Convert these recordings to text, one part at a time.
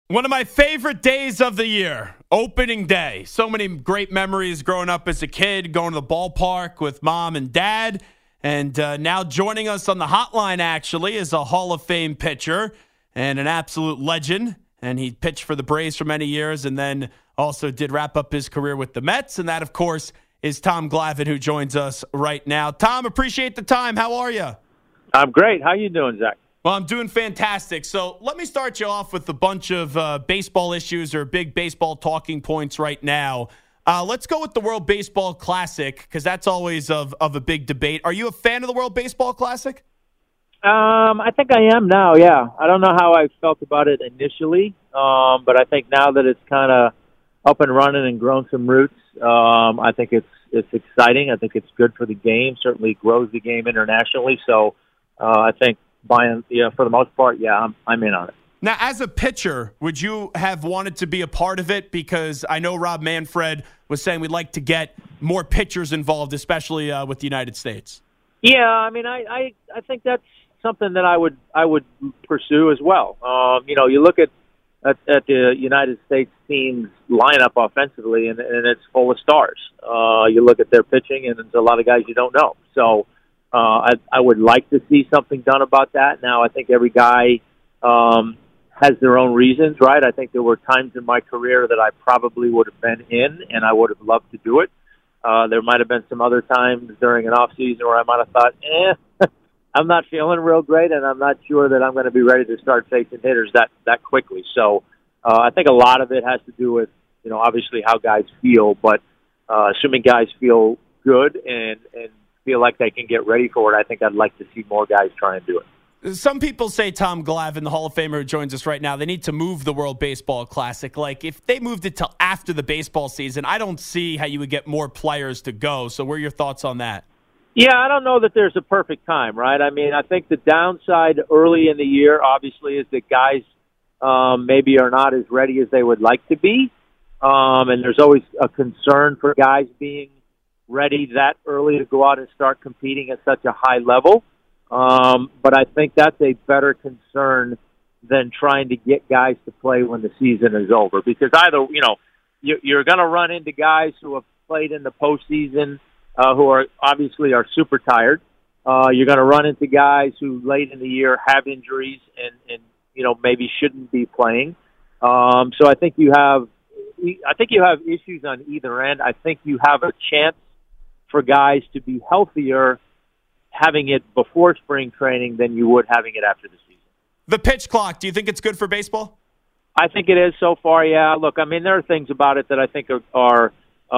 One of my favorite days of the year, opening day. So many great memories growing up as a kid, going to the ballpark with mom and dad. And now joining us on the hotline, actually, is a Hall of Fame pitcher and an absolute legend. And he pitched for the Braves for many years and then also did wrap up his career with the Mets. And that, of course, is Tom Glavine, who joins us right now. Tom, appreciate the time. How are you? I'm great. How you doing, Zach? Well, I'm doing fantastic. So let me start you off with a bunch of baseball issues or big baseball talking points right now. Let's go with the World Baseball Classic because that's always of a big debate. Are you a fan of the World Baseball Classic? I think I am now, yeah. I don't know how I felt about it initially, but I think now that it's kind of up and running and grown some roots, I think it's exciting. I think it's good for the game, certainly grows the game internationally. So I think for the most part, yeah, I'm in on it. Now, as a pitcher, would you have wanted to be a part of it? Because I know Rob Manfred was saying we'd like to get more pitchers involved, especially with the United States. Yeah, I mean, I think that's something that I would pursue as well. You look at the United States team's lineup offensively, and it's full of stars. You look at their pitching, and there's a lot of guys you don't know. So I would like to see something done about that. Now, I think every guy has their own reasons, right? I think there were times in my career that I probably would have been in, and I would have loved to do it. There might have been some other times during an off season where I might have thought, I'm not feeling real great, and I'm not sure that I'm going to be ready to start facing hitters that quickly. So I think a lot of it has to do with, obviously how guys feel, but assuming guys feel good and feel like they can get ready for it, I think I'd like to see more guys try and do it. Some people say Tom Glavine, the Hall of Famer who joins us right now, they need to move the World Baseball Classic. Like, if they moved it till after the baseball season, I don't see how you would get more players to go. So what are your thoughts on that? Yeah, I don't know that there's a perfect time, right? I mean, I think the downside early in the year, obviously, is that guys maybe are not as ready as they would like to be. And there's always a concern for guys being ready that early to go out and start competing at such a high level. But I think that's a better concern than trying to get guys to play when the season is over. Because either, you're going to run into guys who have played in the postseason who are obviously super tired. You're going to run into guys who late in the year have injuries and maybe shouldn't be playing. So I think you have issues on either end. I think you have a chance for guys to be healthier having it before spring training than you would having it after the season. The pitch clock, do you think it's good for baseball? I think it is so far, yeah. Look, I mean, there are things about it that I think are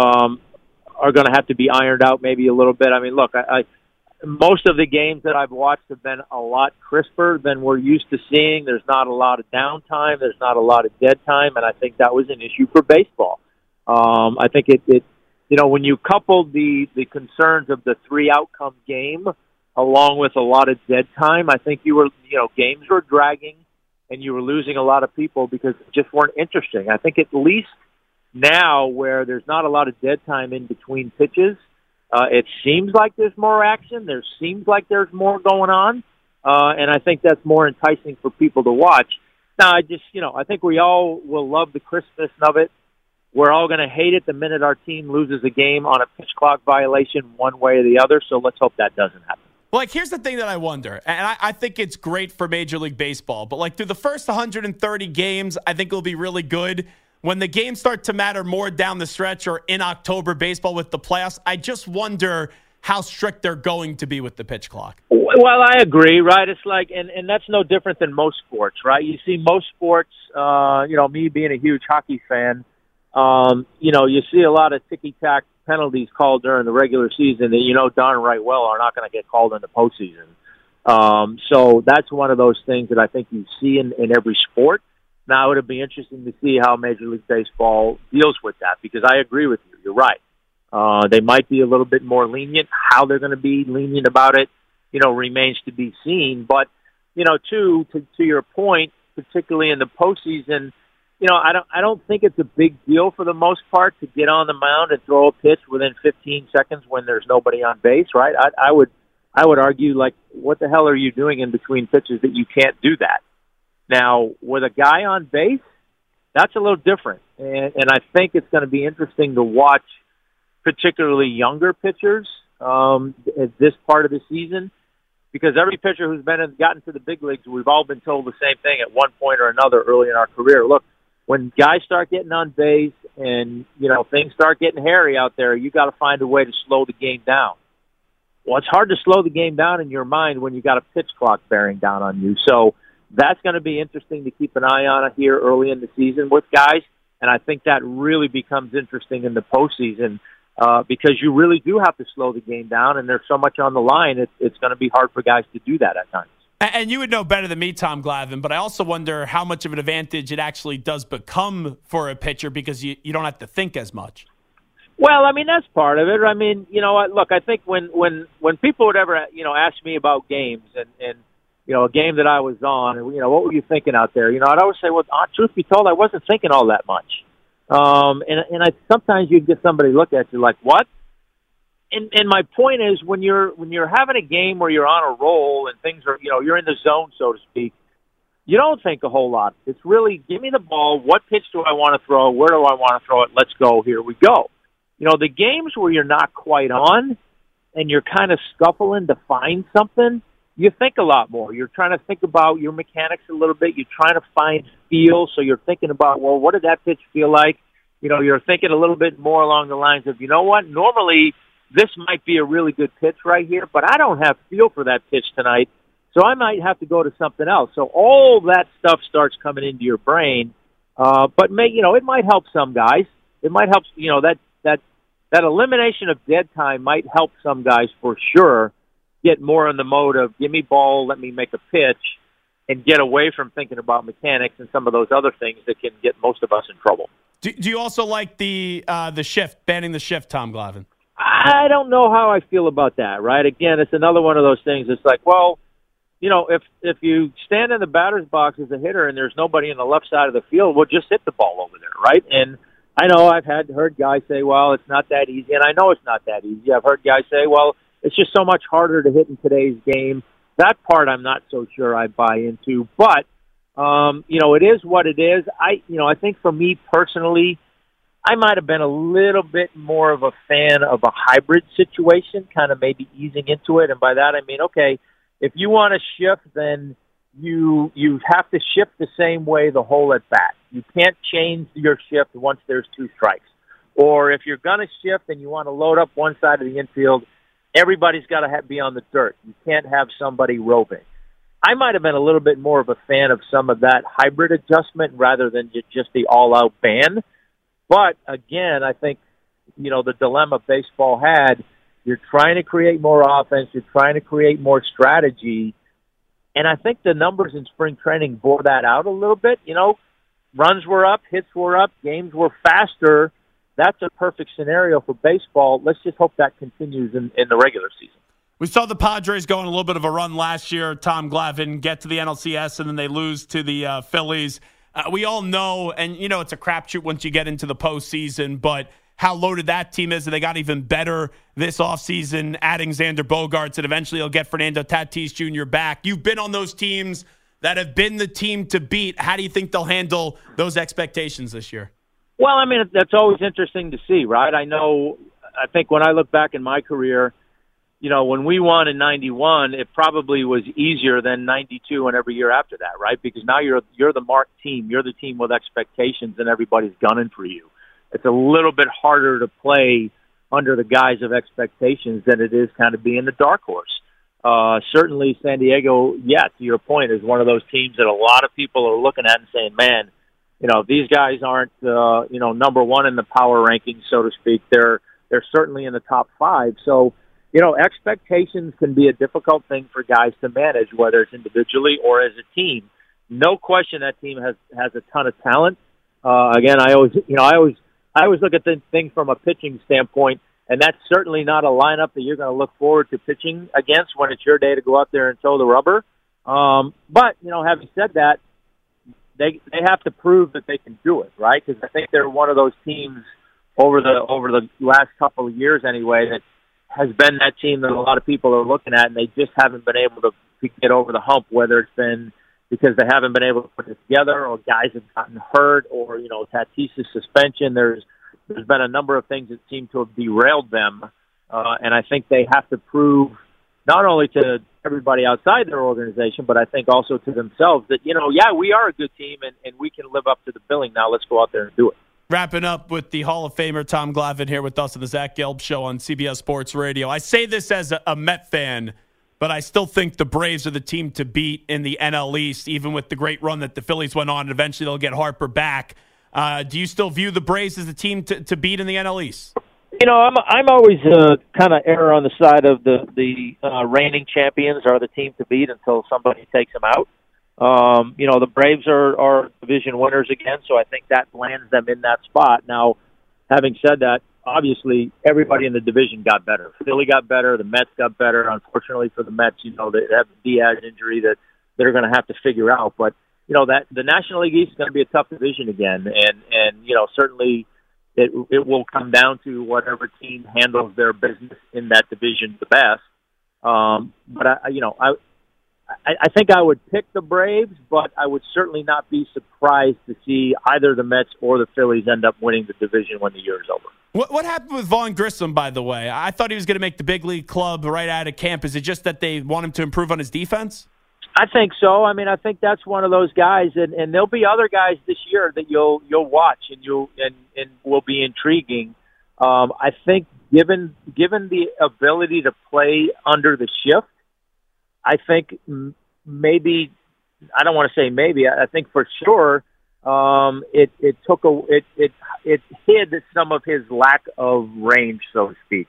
going to have to be ironed out maybe a little bit. I mean, look, most of the games that I've watched have been a lot crisper than we're used to seeing. There's not a lot of downtime. There's not a lot of dead time, and I think that was an issue for baseball. I think it when you coupled the concerns of the three-outcome game along with a lot of dead time, I think games were dragging and you were losing a lot of people because it just weren't interesting. I think at least now where there's not a lot of dead time in between pitches, it seems like there's more action. There seems like there's more going on, and I think that's more enticing for people to watch. Now, I think we all will love the crispness of it. We're all going to hate it the minute our team loses a game on a pitch clock violation one way or the other, so let's hope that doesn't happen. Like, here's the thing that I wonder, and I think it's great for Major League Baseball, but like through the first 130 games, I think it'll be really good. When the games start to matter more down the stretch or in October baseball with the playoffs, I just wonder how strict they're going to be with the pitch clock. Well, I agree, right? It's like, and that's no different than most sports, right? You see most sports, me being a huge hockey fan, you see a lot of ticky-tack penalties called during the regular season that darn right well are not going to get called in the postseason. So that's one of those things that I think you see in every sport. Now, it'll be interesting to see how Major League Baseball deals with that because I agree with you. You're right. They might be a little bit more lenient. How they're going to be lenient about it, remains to be seen. But, to your point, particularly in the postseason, I don't think it's a big deal for the most part to get on the mound and throw a pitch within 15 seconds when there's nobody on base, right? I would argue, like, what the hell are you doing in between pitches that you can't do that? Now, with a guy on base, that's a little different. And I think it's going to be interesting to watch particularly younger pitchers at this part of the season, because every pitcher who's gotten to the big leagues, we've all been told the same thing at one point or another early in our career. Look, when guys start getting on base and, things start getting hairy out there, you got to find a way to slow the game down. Well, it's hard to slow the game down in your mind when you got a pitch clock bearing down on you. So that's going to be interesting to keep an eye on here early in the season with guys. And I think that really becomes interesting in the postseason because you really do have to slow the game down, and there's so much on the line. It's going to be hard for guys to do that at times. And you would know better than me, Tom Glavine, but I also wonder how much of an advantage it actually does become for a pitcher because you don't have to think as much. Well, I mean, that's part of it. I mean, look, I think when people would ever, ask me about games and a game that I was on, and, what were you thinking out there? I'd always say, well, truth be told, I wasn't thinking all that much. And sometimes you'd get somebody look at you like, what? And my point is, when you're having a game where you're on a roll and things are, you're in the zone, so to speak, you don't think a whole lot. It's really, give me the ball. What pitch do I want to throw? Where do I want to throw it? Let's go. Here we go. The games where you're not quite on and you're kind of scuffling to find something, you think a lot more. You're trying to think about your mechanics a little bit. You're trying to find feel. So you're thinking about, well, what did that pitch feel like? You're thinking a little bit more along the lines of, what? Normally, this might be a really good pitch right here, but I don't have feel for that pitch tonight, so I might have to go to something else. So all that stuff starts coming into your brain, but it might help some guys. It might help, that elimination of dead time might help some guys for sure get more in the mode of give me ball, let me make a pitch, and get away from thinking about mechanics and some of those other things that can get most of us in trouble. Do you also like the shift, banning the shift, Tom Glavine? I don't know how I feel about that, right? Again, it's another one of those things. It's like, well, if you stand in the batter's box as a hitter and there's nobody in the left side of the field, well, just hit the ball over there, right? And I know I've heard guys say, well, it's not that easy, and I know it's not that easy. I've heard guys say, well, it's just so much harder to hit in today's game. That part I'm not so sure I buy into, but it is what it is. I think for me personally, I might have been a little bit more of a fan of a hybrid situation, kind of maybe easing into it. And by that, I mean, okay, if you want to shift, then you have to shift the same way the whole at bat. You can't change your shift once there's two strikes. Or if you're going to shift and you want to load up one side of the infield, everybody's got to be on the dirt. You can't have somebody roping. I might have been a little bit more of a fan of some of that hybrid adjustment rather than just the all-out ban. But, again, I think, the dilemma baseball had, you're trying to create more offense, you're trying to create more strategy, and I think the numbers in spring training bore that out a little bit. Runs were up, hits were up, games were faster. That's a perfect scenario for baseball. Let's just hope that continues in the regular season. We saw the Padres go on a little bit of a run last year, Tom Glavine, get to the NLCS, and then they lose to the Phillies. We all know, and it's a crapshoot once you get into the postseason, but how loaded that team is, and they got even better this offseason, adding Xander Bogaerts, and eventually they'll get Fernando Tatis Jr. back. You've been on those teams that have been the team to beat. How do you think they'll handle those expectations this year? Well, I mean, that's always interesting to see, right? I think when I look back in my career, when we won in 91, it probably was easier than 92 and every year after that, right? Because now you're the marked team. You're the team with expectations and everybody's gunning for you. It's a little bit harder to play under the guise of expectations than it is kind of being the dark horse. Certainly San Diego, to your point, is one of those teams that a lot of people are looking at and saying, man, these guys aren't, number one in the power rankings, so to speak. They're certainly in the top 5. So, expectations can be a difficult thing for guys to manage, whether it's individually or as a team. No question that team has a ton of talent. Again, I always look at things from a pitching standpoint, and that's certainly not a lineup that you're going to look forward to pitching against when it's your day to go out there and toe the rubber. But, having said that, they have to prove that they can do it, right? Because I think they're one of those teams over the last couple of years anyway that has been that team that a lot of people are looking at, and they just haven't been able to get over the hump, whether it's been, because they haven't been able to put it together, or guys have gotten hurt, or Tatis's suspension. There's been a number of things that seem to have derailed them, and I think they have to prove not only to everybody outside their organization, but I think also to themselves that we are a good team and we can live up to the billing. Now let's go out there and do it. Wrapping up with the Hall of Famer Tom Glavine here with us on the Zach Gelb Show on CBS Sports Radio. I say this as a Met fan, but I still think the Braves are the team to beat in the NL East, even with the great run that the Phillies went on. And eventually they'll get Harper back. Do you still view the Braves as the team to beat in the NL East? I'm always kind of err on the side of the reigning champions are the team to beat until somebody takes them out. The Braves are division winners again, so I think that lands them in that spot. Now, having said that, obviously everybody in the division got better. Philly got better, the Mets got better. Unfortunately for the Mets, they have the Diaz injury that they're going to have to figure out. But that the National League East is going to be a tough division again, and certainly it will come down to whatever team handles their business in that division the best. But I think I would pick the Braves, but I would certainly not be surprised to see either the Mets or the Phillies end up winning the division when the year is over. What happened with Vaughn Grissom, by the way? I thought he was going to make the big league club right out of camp. Is it just that they want him to improve on his defense? I think so. I mean, I think that's one of those guys, and there'll be other guys this year that you'll watch and will be intriguing. I think given the ability to play under the shift, I think maybe, I don't want to say maybe, I think for sure it hid some of his lack of range, so to speak.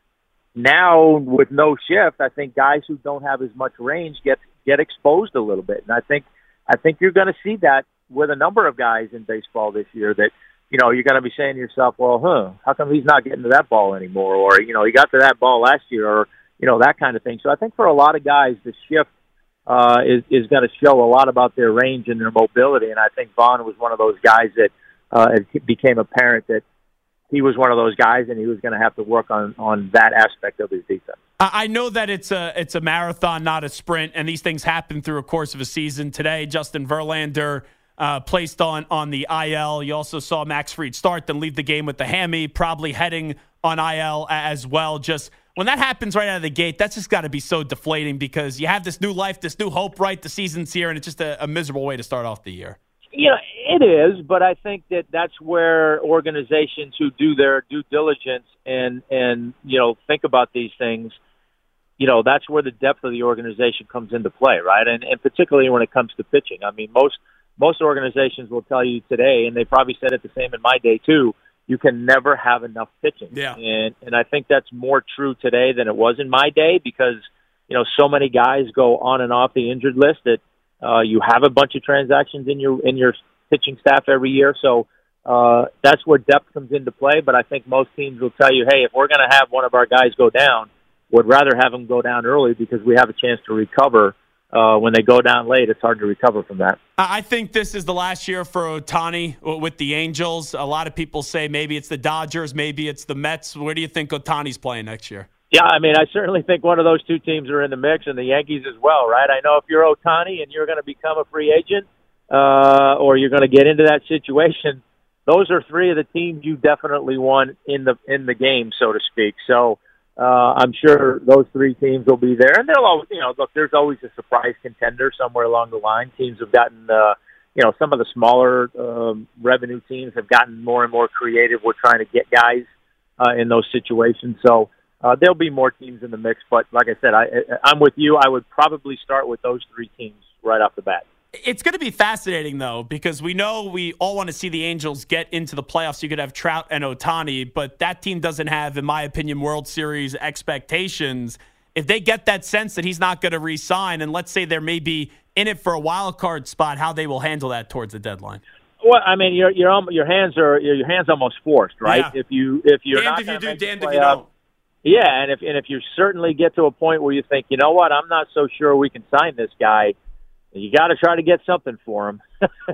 Now with no shift, I think guys who don't have as much range get exposed a little bit, and I think you're going to see that with a number of guys in baseball this year that you're going to be saying to yourself, well, how come he's not getting to that ball anymore, or he got to that ball last year, or that kind of thing. So I think for a lot of guys, the shift is going to show a lot about their range and their mobility. And I think Vaughn was one of those guys that it became apparent that he was one of those guys, and he was going to have to work on that aspect of his defense. I know that it's a marathon, not a sprint, and these things happen through a course of a season. Today, Justin Verlander placed on the IL. You also saw Max Fried start, then leave the game with the hammy, probably heading on IL as well. Just when that happens right out of the gate, that's just got to be so deflating because you have this new life, this new hope, right? The season's here, and it's just a miserable way to start off the year. It is, but I think that's where organizations who do their due diligence and think about these things, that's where the depth of the organization comes into play, right? And particularly when it comes to pitching. I mean, most organizations will tell you today, and they probably said it the same in my day too, you can never have enough pitching. Yeah. And I think that's more true today than it was in my day because, so many guys go on and off the injured list that you have a bunch of transactions in your pitching staff every year. So that's where depth comes into play. But I think most teams will tell you, hey, if we're going to have one of our guys go down, we'd rather have them go down early because we have a chance to recover. When they go down late, it's hard to recover from that. I think this is the last year for Ohtani with the Angels. A lot of people say maybe it's the Dodgers, maybe it's the Mets. Where do you think Ohtani's playing next year? Yeah, I mean, I certainly think one of those two teams are in the mix, and the Yankees as well, right? I know if you're Ohtani and you're going to become a free agent or you're going to get into that situation, those are three of the teams you definitely want in the game, so to speak. So I'm sure those three teams will be there, and they'll always, look, there's always a surprise contender somewhere along the line. Teams have gotten, some of the smaller revenue teams have gotten more and more creative. We're trying to get guys in those situations. So there'll be more teams in the mix, but like I said, I'm with you. I would probably start with those three teams right off the bat. It's going to be fascinating, though, because we know we all want to see the Angels get into the playoffs. You could have Trout and Ohtani, but that team doesn't have, in my opinion, World Series expectations. If they get that sense that he's not going to re-sign, and let's say they're maybe in it for a wild card spot, how they will handle that towards the deadline. Well, I mean, your hands almost forced, right? Yeah. If you're damned not if you do, damned playoff, if you don't. Yeah, and if you certainly get to a point where you think, you know what, I'm not so sure we can sign this guy. You got to try to get something for him.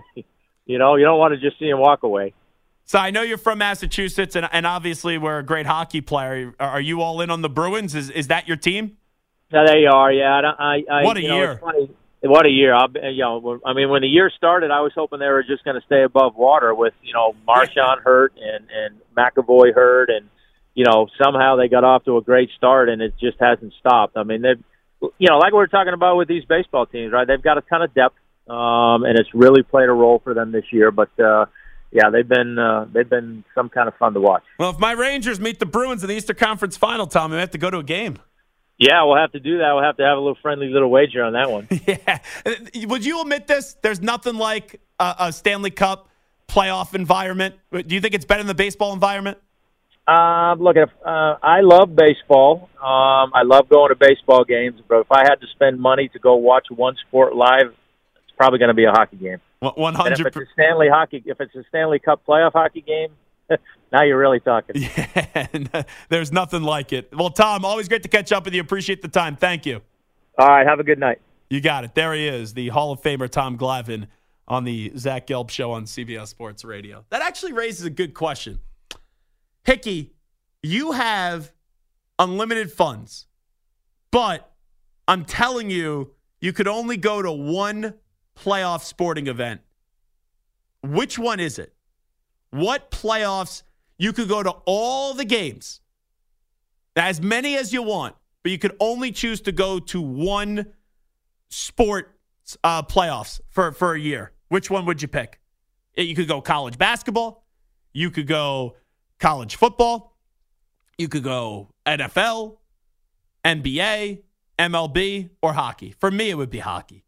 You don't want to just see him walk away. So I know you're from Massachusetts, and obviously we're a great hockey player. Are you all in on the Bruins? Is that your team? Yeah, they are. Yeah. What a year! It's funny. What a year! I mean, when the year started, I was hoping they were just going to stay above water with Marshawn hurt and McAvoy hurt, and somehow they got off to a great start, and it just hasn't stopped. I mean, they've like we were talking about with these baseball teams, right? They've got a ton of depth, and it's really played a role for them this year. But yeah, they've been some kind of fun to watch. Well, if my Rangers meet the Bruins in the Eastern Conference Final, Tom, we have to go to a game. Yeah, we'll have to do that. We'll have to have a little friendly little wager on that one. Yeah. Would you admit this? There's nothing like a Stanley Cup playoff environment. Do you think it's better than the baseball environment? Look, I love baseball. I love going to baseball games. But if I had to spend money to go watch one sport live, it's probably going to be a hockey game. 100%. And if it's a Stanley Cup playoff hockey game, now you're really talking. Yeah, there's nothing like it. Well, Tom, always great to catch up with you. Appreciate the time. Thank you. All right, have a good night. You got it. There he is, the Hall of Famer Tom Glavine on the Zach Gelb Show on CBS Sports Radio. That actually raises a good question. Hickey, you have unlimited funds, but I'm telling you, you could only go to one playoff sporting event. Which one is it? What playoffs? You could go to all the games, as many as you want, but you could only choose to go to one sport playoffs for a year. Which one would you pick? You could go college basketball. You could go college football. You could go NFL, NBA, MLB, or hockey. For me, it would be hockey.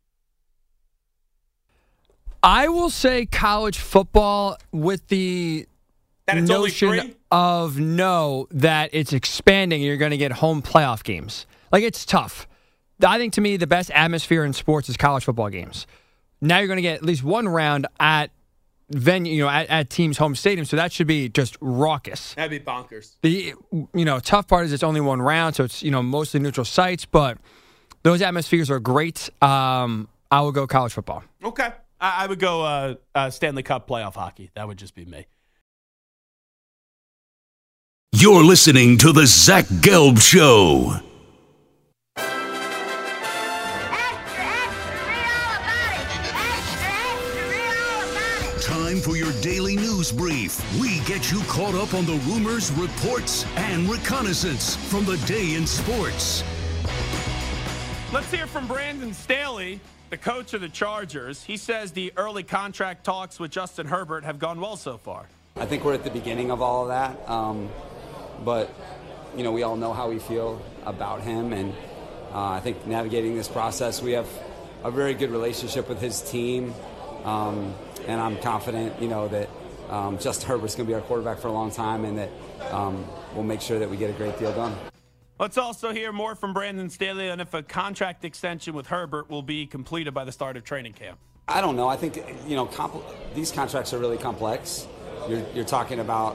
I will say college football with the notion of that it's expanding and you're going to get home playoff games. Like, it's tough. I think, to me, the best atmosphere in sports is college football games. Now you're going to get at least one round at venue, at teams' home stadium, so that should be just raucous. That'd be bonkers. The tough part is it's only one round, so it's mostly neutral sites, but those atmospheres are great. I will go college football. Okay. I would go Stanley Cup playoff hockey. That would just be me. You're listening to the Zach Gelb Show. Time for your daily news brief. We get you caught up on the rumors, reports, and reconnaissance from the day in sports. Let's hear from Brandon Staley, the coach of the Chargers. He says the early contract talks with Justin Herbert have gone well so far. I think we're at the beginning of all of that, but we all know how we feel about him, and I think navigating this process, we have a very good relationship with his team, and I'm confident, that Justin Herbert's going to be our quarterback for a long time, and that we'll make sure that we get a great deal done. Let's also hear more from Brandon Staley on if a contract extension with Herbert will be completed by the start of training camp. I don't know. I think, these contracts are really complex. You're talking about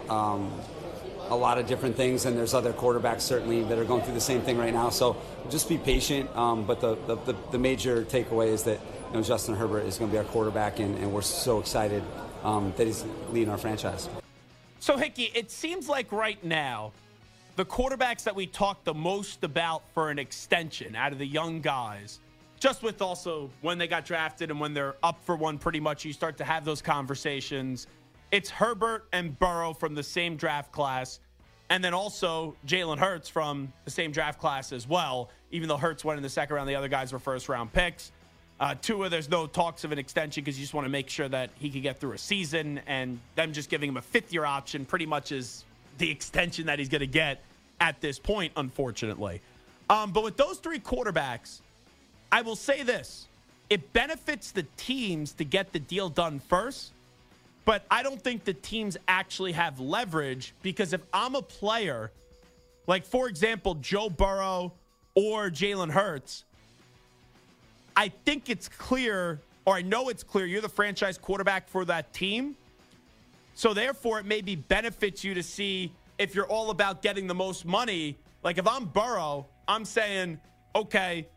a lot of different things, and there's other quarterbacks certainly that are going through the same thing right now. So just be patient. But the major takeaway is that Justin Herbert is going to be our quarterback, and we're so excited that he's leading our franchise. So, Hickey, it seems like right now, the quarterbacks that we talk the most about for an extension out of the young guys, just with also when they got drafted and when they're up for one, pretty much you start to have those conversations. It's Herbert and Burrow from the same draft class, and then also Jalen Hurts from the same draft class as well, even though Hurts went in the second round, the other guys were first-round picks. Tua, there's no talks of an extension because you just want to make sure that he could get through a season, and them just giving him a fifth-year option pretty much is the extension that he's going to get at this point, unfortunately. But with those three quarterbacks, I will say this. It benefits the teams to get the deal done first, but I don't think the teams actually have leverage because if I'm a player, like, for example, Joe Burrow or Jalen Hurts, I think it's clear, or I know it's clear, you're the franchise quarterback for that team. So therefore, it maybe benefits you to see if you're all about getting the most money. Like, if I'm Burrow, I'm saying, okay,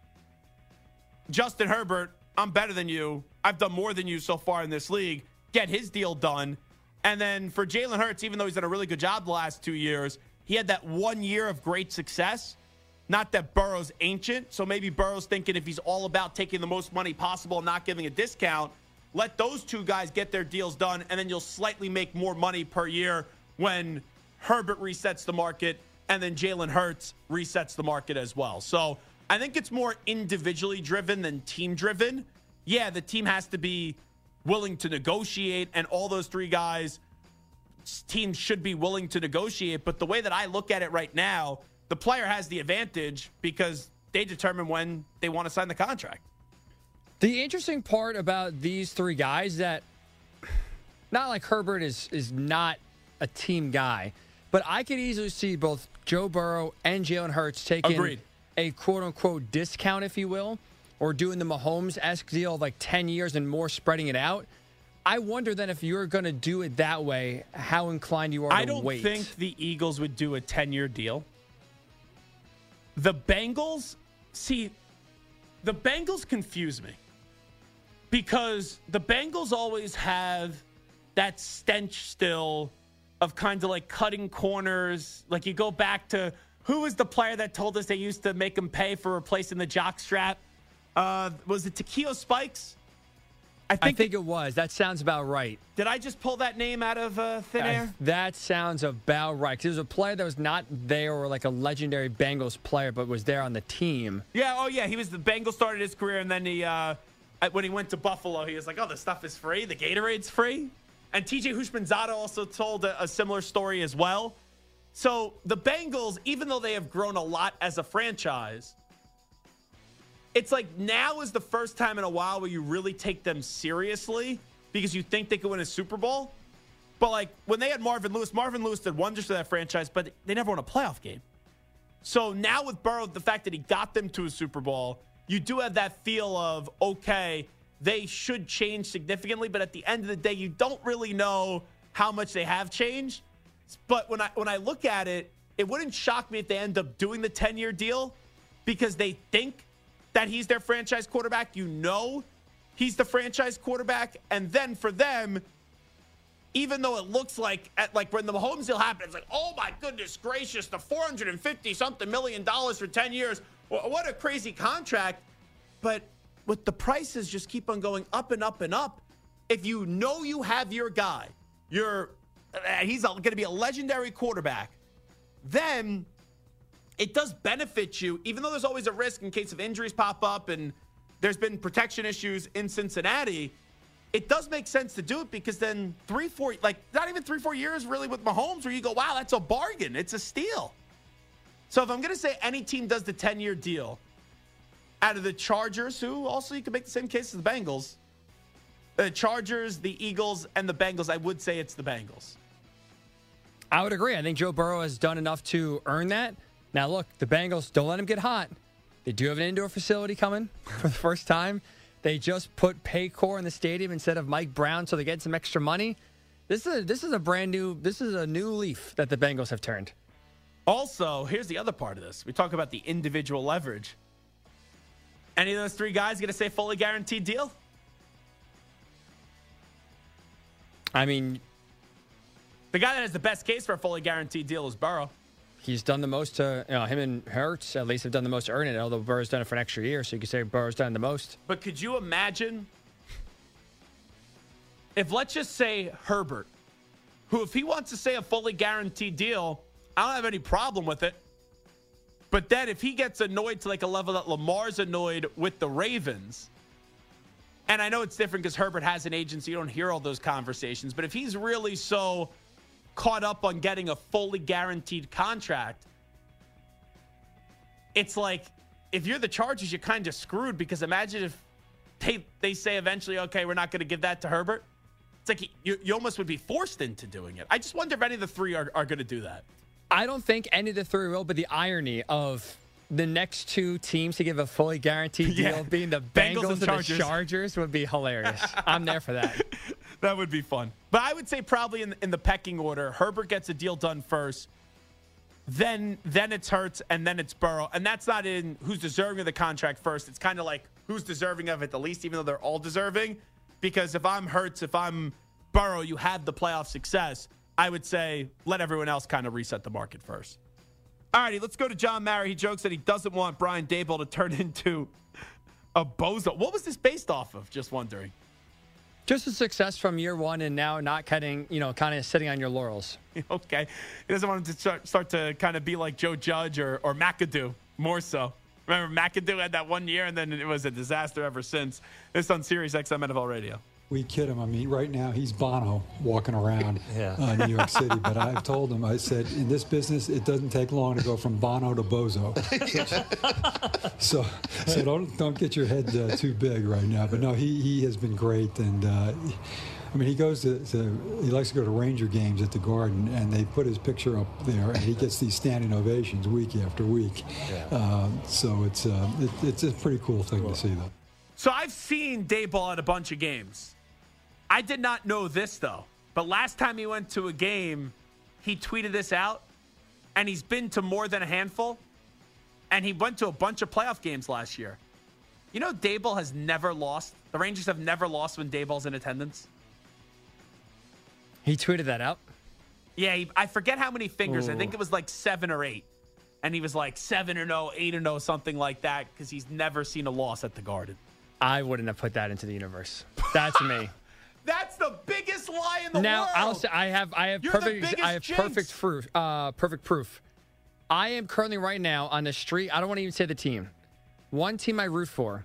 Justin Herbert, I'm better than you. I've done more than you so far in this league. Get his deal done. And then for Jalen Hurts, even though he's done a really good job the last 2 years, he had that 1 year of great success. Not that Burrow's ancient, so maybe Burrow's thinking if he's all about taking the most money possible and not giving a discount, let those two guys get their deals done, and then you'll slightly make more money per year when Herbert resets the market and then Jalen Hurts resets the market as well. So I think it's more individually driven than team driven. Yeah, the team has to be willing to negotiate, and all those three guys, teams should be willing to negotiate. But the way that I look at it right now, the player has the advantage because they determine when they want to sign the contract. The interesting part about these three guys that not like Herbert is not a team guy, but I could easily see both Joe Burrow and Jalen Hurts taking a quote-unquote discount, if you will, or doing the Mahomes-esque deal of like 10 years and more spreading it out. I wonder then if you're going to do it that way, how inclined you are to wait. I don't think the Eagles would do a 10-year deal. The Bengals, the Bengals confuse me because the Bengals always have that stench still of kind of like cutting corners. Like you go back to, who was the player that told us they used to make him pay for replacing the jock strap? Was it Takeo Spikes? I think it was. That sounds about right. Did I just pull that name out of thin air? That sounds about right. Because it was a player that was not there or like a legendary Bengals player, but was there on the team. Yeah, oh yeah. He was the Bengals started his career, and then he when he went to Buffalo, he was like, oh, the stuff is free. The Gatorade's free. And TJ Houshmandzadeh also told a similar story as well. So the Bengals, even though they have grown a lot as a franchise, it's like now is the first time in a while where you really take them seriously because you think they could win a Super Bowl. But like when they had Marvin Lewis did wonders for that franchise, but they never won a playoff game. So now with Burrow, the fact that he got them to a Super Bowl, you do have that feel of, okay, they should change significantly, but at the end of the day, you don't really know how much they have changed. But when I look at it, it wouldn't shock me if they end up doing the 10-year deal because they think that he's their franchise quarterback. You know he's the franchise quarterback. And then for them, even though it looks like when the Mahomes deal happened, it's like, oh my goodness gracious, the $450-something million for 10 years. What a crazy contract. But with the prices just keep on going up and up and up, if you know you have your guy, he's going to be a legendary quarterback, then it does benefit you, even though there's always a risk in case of injuries pop up and there's been protection issues in Cincinnati. It does make sense to do it because then 3-4 years really with Mahomes where you go, wow, that's a bargain. It's a steal. So if I'm going to say any team does the 10-year deal out of the Chargers, who also you can make the same case as the Bengals, the Chargers, the Eagles, and the Bengals, I would say it's the Bengals. I would agree. I think Joe Burrow has done enough to earn that. Now, look, the Bengals, don't let them get hot. They do have an indoor facility coming for the first time. They just put Paycor in the stadium instead of Mike Brown, so they get some extra money. This is a new leaf that the Bengals have turned. Also, here's the other part of this. We talk about the individual leverage. Any of those three guys going to say fully guaranteed deal? I mean, the guy that has the best case for a fully guaranteed deal is Burrow. He's done the most to, him and Hurts at least have done the most to earn it, although Burrow's done it for an extra year, so you could say Burrow's done the most. But could you imagine if, let's just say, Herbert, who if he wants to say a fully guaranteed deal, I don't have any problem with it. But then if he gets annoyed to like a level that Lamar's annoyed with the Ravens, and I know it's different because Herbert has an agent, so you don't hear all those conversations, but if he's really so caught up on getting a fully guaranteed contract, it's like if you're the Chargers, you're kind of screwed because imagine if they say eventually, okay, we're not going to give that to Herbert. It's like you almost would be forced into doing it. I just wonder if any of the three are going to do that. I don't think any of the three will, but the irony of the next two teams to give a fully guaranteed deal being the Bengals and the Chargers would be hilarious. I'm there for that. That would be fun. But I would say probably in the pecking order, Herbert gets a deal done first, then it's Hurts, and then it's Burrow. And that's not in who's deserving of the contract first. It's kind of like who's deserving of it the least, even though they're all deserving. Because if I'm Hurts, if I'm Burrow, you had the playoff success, I would say let everyone else kind of reset the market first. All righty, let's go to John Mara. He jokes that he doesn't want Brian Daboll to turn into a bozo. What was this based off of? Just wondering. Just a success from year one and now not kind of sitting on your laurels. Okay. He doesn't want him to start to kind of be like Joe Judge or McAdoo, more so. Remember, McAdoo had that 1 year, and then it was a disaster ever since. This on Sirius XM NFL Radio. We kid him. I mean, right now he's Bono walking around New York City. But I've told him, I said, in this business, it doesn't take long to go from Bono to Bozo. so don't get your head too big right now. But no, he has been great. And he goes he likes to go to Ranger games at the Garden, and they put his picture up there, and he gets these standing ovations week after week. Yeah. So it's a pretty cool thing to see, though. So I've seen Daboll at a bunch of games. I did not know this, though. But last time he went to a game, he tweeted this out, and he's been to more than a handful, and he went to a bunch of playoff games last year. You know, Daboll has never lost. The Rangers have never lost when Daboll's in attendance. He tweeted that out? Yeah, I forget how many fingers. Ooh. I think it was like 7 or 8. And he was like 7-0, 8-0, something like that, because he's never seen a loss at the Garden. I wouldn't have put that into the universe. That's me. That's the biggest lie in the world. Now I'll say I have perfect proof. I am currently right now on the streak. I don't want to even say the team. One team I root for.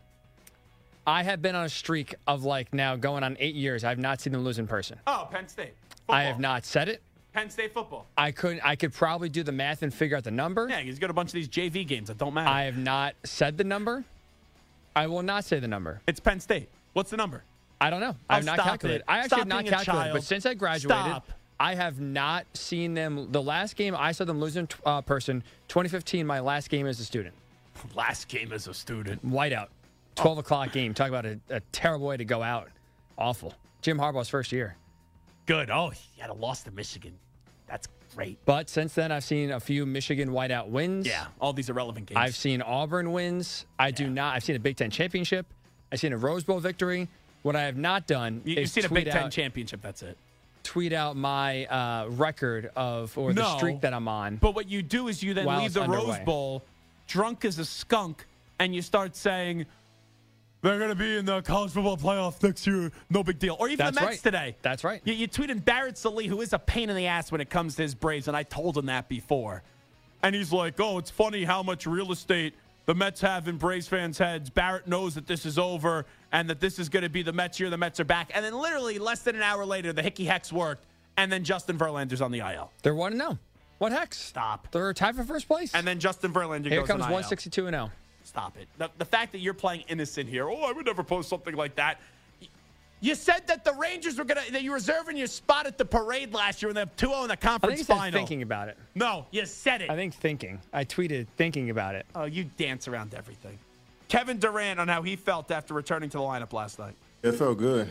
I have been on a streak of now going on 8 years. I have not seen them lose in person. Oh, Penn State football. I have not said it. Penn State football. I could probably do the math and figure out the number. Yeah, he's got a bunch of these JV games that don't matter. I have not said the number. I will not say the number. It's Penn State. What's the number? I don't know. I have not calculated. I actually have not calculated. But since I graduated, I have not seen them. The last game I saw them lose in person, 2015, my last game as a student. Last game as a student. Whiteout. 12 o'clock game. Talk about a terrible way to go out. Awful. Jim Harbaugh's first year. Good. Oh, he had a loss to Michigan. That's great. But since then, I've seen a few Michigan whiteout wins. Yeah, all these irrelevant games. I've seen Auburn wins. I've seen a Big Ten championship. I've seen a Rose Bowl victory. What I have not done is you've seen a Big Ten championship. That's it. Tweet out my record the streak that I'm on. But what you do is you then leave the Rose Bowl drunk as a skunk, and you start saying, they're going to be in the college football playoff next year. No big deal. Or even the Mets today. That's right. You tweeted Barrett Sallee, who is a pain in the ass when it comes to his Braves, and I told him that before. And he's like, oh, it's funny how much real estate the Mets have in Braves fans' heads. Barrett knows that this is over and that this is going to be the Mets year. The Mets are back. And then literally less than an hour later, the Hickey Hex worked, and then Justin Verlander's on the IL. They're 1-0. What Hex? Stop. They're tied for first place. And then Justin Verlander goes on IL. Here comes 162-0. Stop it. The fact that you're playing innocent here, I would never post something like that. You said that the Rangers were that you were reserving your spot at the parade last year when they have 2-0 in the conference final. I think thinking about it. No, you said it. I think thinking. I tweeted thinking about it. Oh, you dance around everything. Kevin Durant on how he felt after returning to the lineup last night. It felt good.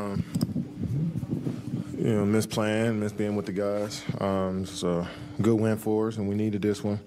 Miss playing, miss being with the guys. It's a good win for us, and we needed this one.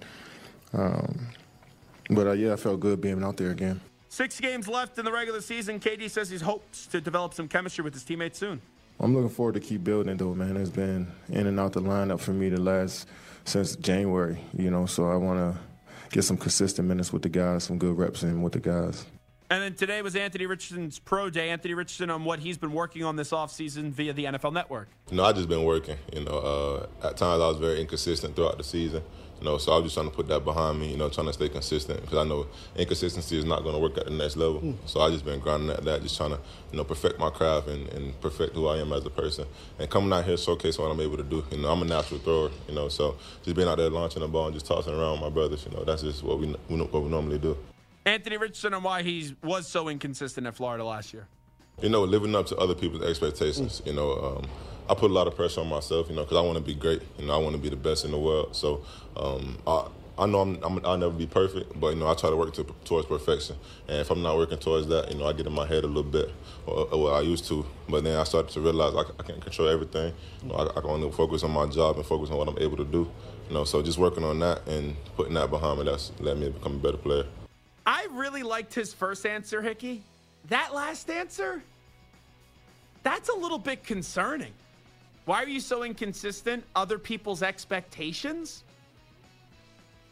But I felt good being out there again. 6 games left in the regular season. KD says he hopes to develop some chemistry with his teammates soon. I'm looking forward to keep building it, though, man. It's been in and out the lineup for me since January, so I want to get some consistent minutes with the guys, some good reps in with the guys. And then today was Anthony Richardson's pro day. Anthony Richardson on what he's been working on this offseason via the NFL Network. I've just been working. At times I was very inconsistent throughout the season. So I was just trying to put that behind me, trying to stay consistent because I know inconsistency is not going to work at the next level. So I just been grinding at that, just trying to, perfect my craft and perfect who I am as a person. And coming out here, showcase what I'm able to do. I'm a natural thrower, so just being out there launching the ball and just tossing around with my brothers, that's just what we normally do. Anthony Richardson and why he was so inconsistent in Florida last year. Living up to other people's expectations. I put a lot of pressure on myself, because I want to be great. I want to be the best in the world. So I know I'll never be perfect, but I try to work towards perfection. And if I'm not working towards that, I get in my head a little bit, or what I used to. But then I started to realize I can't control everything. I can only focus on my job and focus on what I'm able to do. So just working on that and putting that behind me, that's led me to become a better player. I really liked his first answer, Hickey. That last answer, that's a little bit concerning. Why are you so inconsistent? Other people's expectations?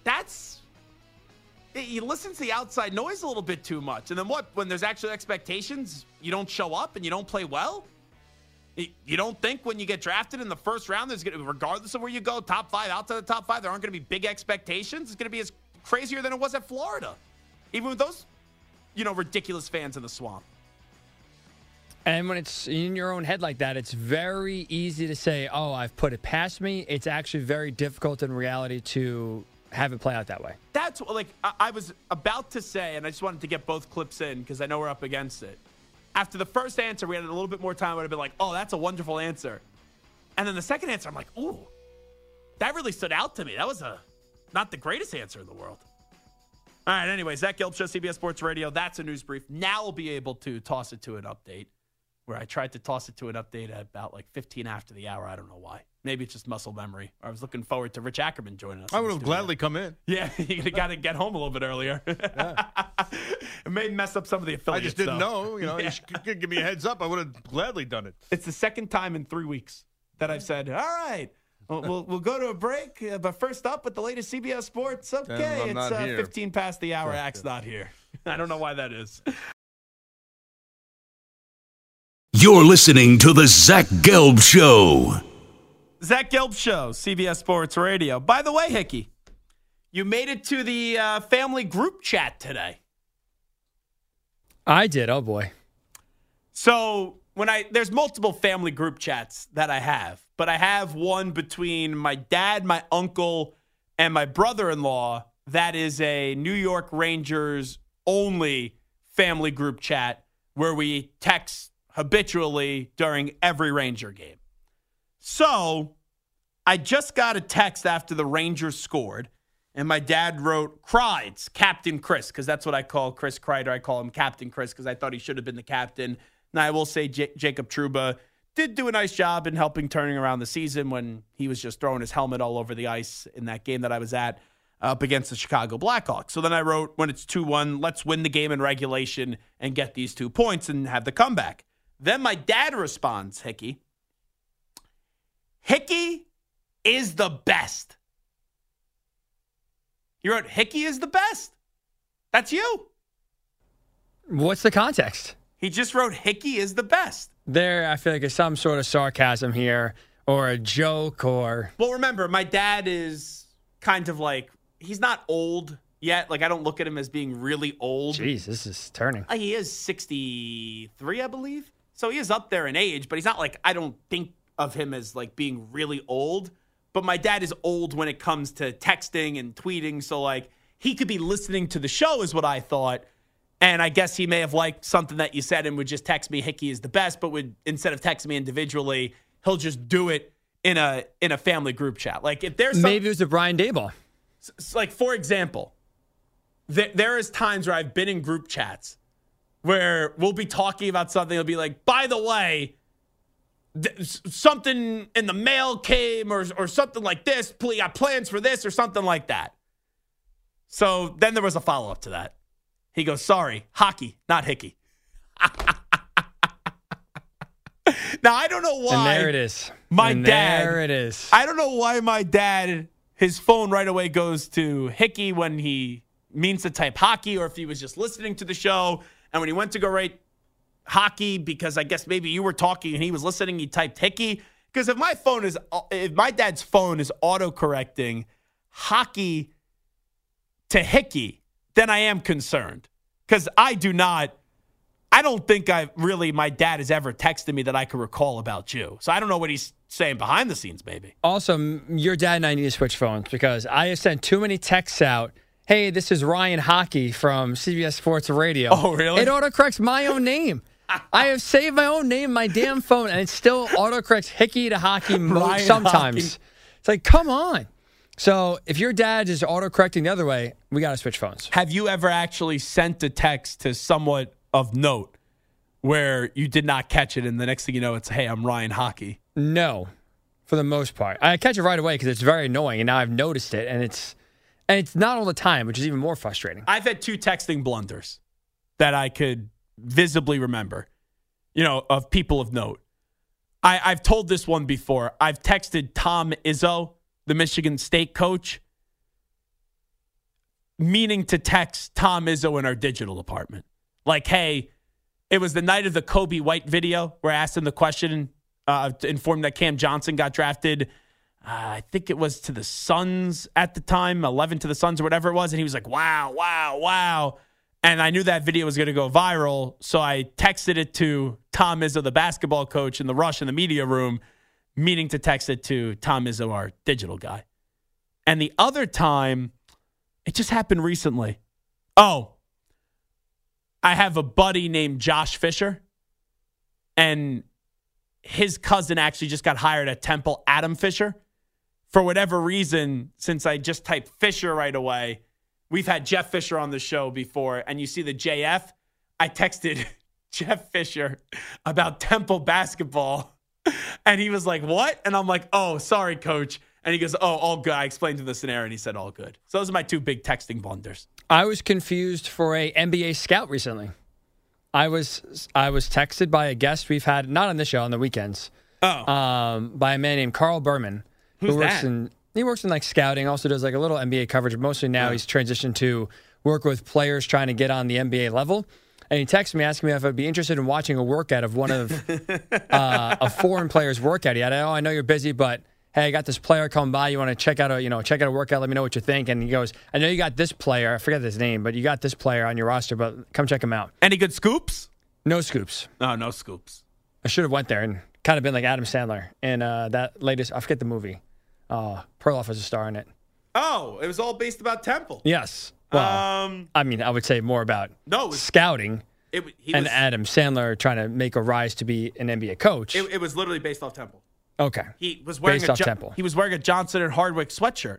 you listen to the outside noise a little bit too much. And then what? When there's actual expectations, you don't show up and you don't play well? You don't think when you get drafted in the first round, there's going to, regardless of where you go, top 5, outside the top 5, there aren't going to be big expectations? It's going to be as crazier than it was at Florida. Even with those, ridiculous fans in the Swamp. And when it's in your own head like that, it's very easy to say, oh, I've put it past me. It's actually very difficult in reality to have it play out that way. That's like I was about to say, and I just wanted to get both clips in because I know we're up against it. After the first answer, we had a little bit more time. I would have been like, oh, that's a wonderful answer. And then the second answer, I'm like, ooh, that really stood out to me. That was not the greatest answer in the world. All right, anyway, Zach Gelb Show, CBS Sports Radio. That's a news brief. Now we'll be able to toss it to an update, where I tried to toss it to an update at about like 15 after the hour. I don't know why. Maybe it's just muscle memory. I was looking forward to Rich Ackerman joining us. I would have gladly come in. Yeah, you got to get home a little bit earlier. Yeah. It may mess up some of the affiliates. I just didn't know. You should give me a heads up. I would have gladly done it. It's the second time in 3 weeks that I've said, all right, we'll go to a break. But first up with the latest CBS Sports. Okay, it's 15 past the hour. Act's not here. I don't know why that is. You're listening to the Zach Gelb Show. Zach Gelb Show, CBS Sports Radio. By the way, Hickey, you made it to the family group chat today. I did. Oh, boy. So there's multiple family group chats that I have, but I have one between my dad, my uncle, and my brother-in-law that is a New York Rangers only family group chat where we text habitually during every Ranger game. So I just got a text after the Rangers scored, and my dad wrote, Crides, Captain Chris, because that's what I call Chris Kreider. I call him Captain Chris because I thought he should have been the captain. And I will say Jacob Trouba did do a nice job in helping turning around the season when he was just throwing his helmet all over the ice in that game that I was at up against the Chicago Blackhawks. So then I wrote, when it's 2-1, let's win the game in regulation and get these 2 points and have the comeback. Then my dad responds, Hickey is the best. He wrote, Hickey is the best. That's you. What's the context? He just wrote, Hickey is the best. There, I feel like there's some sort of sarcasm here or a joke or... Well, remember, my dad is kind of like, he's not old yet. Like, I don't look at him as being really old. Jeez, this is turning. He is 63, I believe. So he is up there in age, but he's not like, I don't think of him as like being really old. But my dad is old when it comes to texting and tweeting. So like he could be listening to the show is what I thought. And I guess he may have liked something that you said and would just text me, Hickey is the best. But would, instead of texting me individually, he'll just do it in a family group chat. Like if there's maybe it was a Brian Daboll. Like for example, there is times where I've been in group chats where we'll be talking about something. It'll be like, by the way, something in the mail came or something like this. Please, got plans for this or something like that. So then there was a follow-up to that. He goes, sorry, hockey, not Hickey. Now, I don't know why. And there it is. There it is. I don't know why my dad, his phone right away goes to Hickey when he means to type hockey or if he was just listening to the show. And when he went to go write hockey, because I guess maybe you were talking and he was listening, he typed Hickey. Because if my dad's phone is autocorrecting hockey to Hickey, then I am concerned. Because I don't think my dad has ever texted me that I could recall about you. So I don't know what he's saying behind the scenes, maybe. Also, your dad and I need to switch phones because I have sent too many texts out. Hey, this is Ryan Hockey from CBS Sports Radio. Oh, really? It autocorrects my own name. I have saved my own name in my damn phone, and it still autocorrects Hickey to Hockey mode sometimes. Hockey. It's like, come on. So if your dad is autocorrecting the other way, we got to switch phones. Have you ever actually sent a text to somewhat of note where you did not catch it, and the next thing you know, it's, hey, I'm Ryan Hockey? No, for the most part. I catch it right away because it's very annoying, and now I've noticed it, and it's not all the time, which is even more frustrating. I've had 2 texting blunders that I could visibly remember, of people of note. I've told this one before. I've texted Tom Izzo, the Michigan State coach, meaning to text Tom Izzo in our digital department. Like, hey, it was the night of the Kobe White video where I asked him the question to inform that Cam Johnson got drafted. I think it was to the Suns at the time, 11 to the Suns or whatever it was. And he was like, wow, wow, wow. And I knew that video was going to go viral. So I texted it to Tom Izzo, the basketball coach, in the rush in the media room, meaning to text it to Tom Izzo, our digital guy. And the other time, it just happened recently. Oh, I have a buddy named Josh Fisher, and his cousin actually just got hired at Temple, Adam Fisher. For whatever reason, since I just typed Fisher right away, we've had Jeff Fisher on the show before, and you see the JF. I texted Jeff Fisher about Temple basketball, and he was like, what? And I'm like, oh, sorry, coach. And he goes, oh, all good. I explained to him the scenario, and he said, all good. So those are my two big texting blunders. I was confused for a NBA scout recently. I was texted by a guest we've had, not on this show, on the weekends, by a man named Carl Berman. Who's that? He works in like scouting, also does like a little NBA coverage, but mostly now he's transitioned to work with players trying to get on the NBA level. And he texted me asking me if I'd be interested in watching a workout of one of a foreign player's workout. He had, I know you're busy, but hey, I got this player coming by. You want to check out a workout? Let me know what you think. And he goes, I know you got this player. I forget his name, but you got this player on your roster. But come check him out. Any good scoops? No scoops. Oh, no scoops. I should have went there and kind of been like Adam Sandler in that latest. I forget the movie. Perloff was a star in it. Oh, it was all based about Temple. Yes. Well, I mean, I would say more about scouting and Adam Sandler trying to make a rise to be an NBA coach. It was literally based off Temple. Okay. He was wearing Temple. He was wearing a Johnson and Hardwick sweatshirt.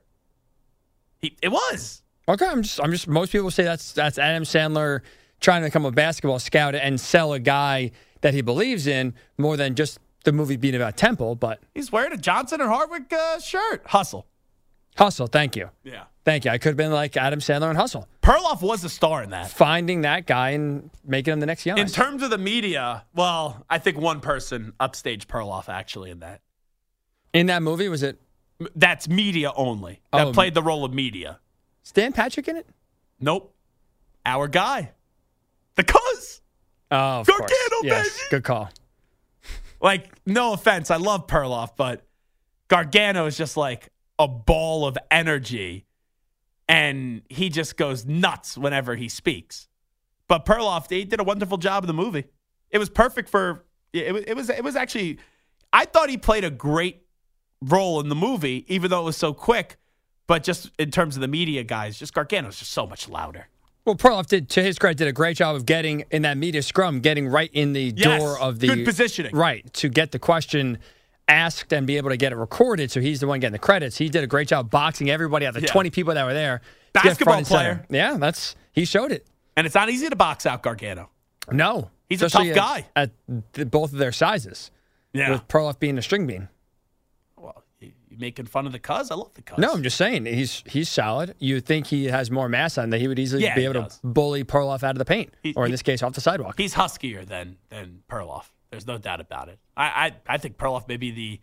It was. Okay, I'm just most people say that's Adam Sandler trying to become a basketball scout and sell a guy that he believes in more than just the movie being about Temple, but he's wearing a Johnson and Hardwick shirt. Hustle, thank you. Yeah. Thank you. I could have been like Adam Sandler and Hustle. Perloff was a star in that. Finding that guy and making him the next Giannis. In terms of the media, well, I think one person upstaged Perloff actually in that. In that movie, was it? That's media only. That played the role of media. Stan Patrick in it? Nope. Our guy. The Cuz. Oh, of Gargano, course. Yes, baby. good call. Like, no offense, I love Perloff, but Gargano is just like a ball of energy, and he just goes nuts whenever he speaks. But Perloff, he did a wonderful job in the movie. It was perfect for. It was actually. I thought he played a great role in the movie, even though it was so quick. But just in terms of the media guys, just Gargano's just so much louder. Well, Perloff did, to his credit, did a great job of getting in that media scrum, getting right in the door of the good positioning, right, to get the question asked and be able to get it recorded. So he's the one getting the credits. He did a great job boxing everybody out, the 20 people that were there. Basketball player, yeah, he showed it, and it's not easy to box out Gargano. No, he's a tough guy at both of their sizes. Yeah, with Perloff being a string bean. Well, you making fun of the Cuz? I love the Cuz. No, I'm just saying he's solid. You think he has more mass on that he would easily be able to bully Perloff out of the paint, or in this case, off the sidewalk. He's huskier than Perloff. There's no doubt about it. I think Perloff may be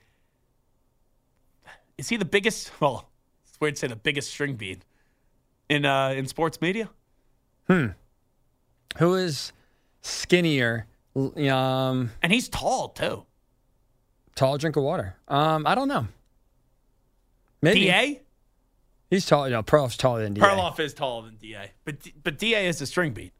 is he the biggest? Well, it's weird to say the biggest string bean in sports media. Who is skinnier? And he's tall too. Tall drink of water. I don't know. Maybe. DA? He's tall. No, Perloff's taller than DA. Perloff is taller than DA. But DA is a string bean.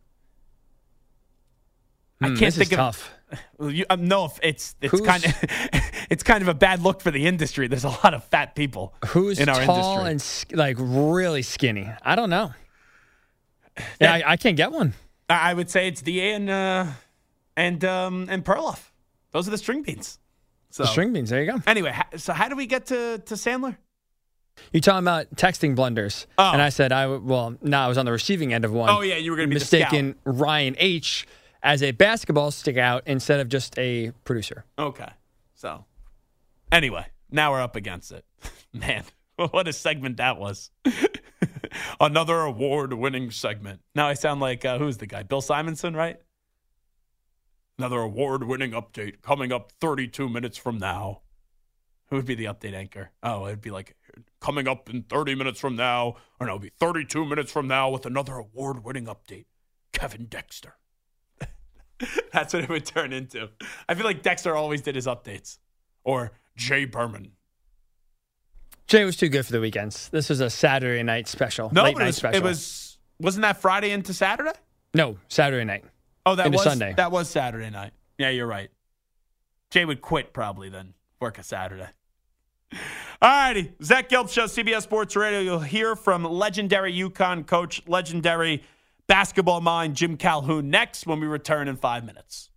I can't think of tough. No, it's kind of a bad look for the industry. There's a lot of fat people in our tall industry. And like really skinny. I don't know. Yeah, I can't get one. I would say it's DA and Perloff. Those are the string beans. So, the string beans. There you go. Anyway, so how do we get to Sandler? You talking about texting blunders? Oh. And I said I was on the receiving end of one. Oh yeah, you were going to be mistaken the scout. Ryan H. as a basketball scout instead of just a producer. Okay. So, anyway, now we're up against it. Man, what a segment that was. Another award-winning segment. Now I sound like, who's the guy? Bill Simonson, right? Another award-winning update coming up 32 minutes from now. Who would be the update anchor? Oh, it'd be like, Coming up in 30 minutes from now, or no, it'll be 32 minutes from now with another award-winning update. Kevin Dexter. That's what it would turn into. I feel like Dexter always did his updates. Or Jay Berman. Jay was too good for the weekends. This was a Saturday night special. No, late but night special. Wasn't that Friday into Saturday? No, Saturday night. Oh, that into was Sunday. That was Saturday night. Yeah, you're right. Jay would quit probably then. Work a Saturday. All righty. Zach Gelb Show, CBS Sports Radio. You'll hear from legendary UConn coach, legendary basketball mind Jim Calhoun next when we return in 5 minutes.